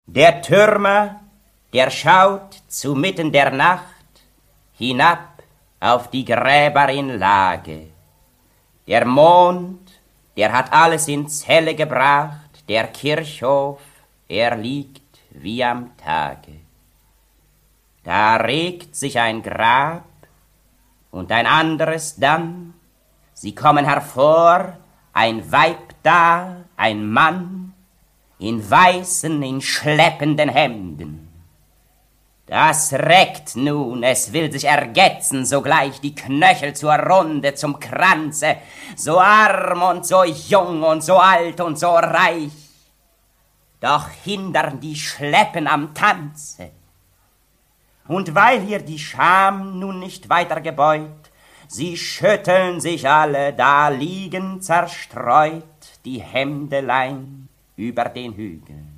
Der Türmer, der schaut zu mitten der Nacht hinab auf die Gräber in Lage. Der Mond, der hat alles ins Helle gebracht, der Kirchhof, er liegt wie am Tage. Da regt sich ein Grab und ein anderes dann, sie kommen hervor, ein Weib da, ein Mann, in weißen, in schleppenden Hemden. Das reckt nun, es will sich ergetzen, sogleich die Knöchel zur Runde, zum Kranze, so arm und so jung und so alt und so reich. Doch hindern die Schleppen am Tanze. Und weil ihr die Scham nun nicht weiter gebeut, sie schütteln sich alle, da liegen zerstreut die Hemdelein über den Hügeln.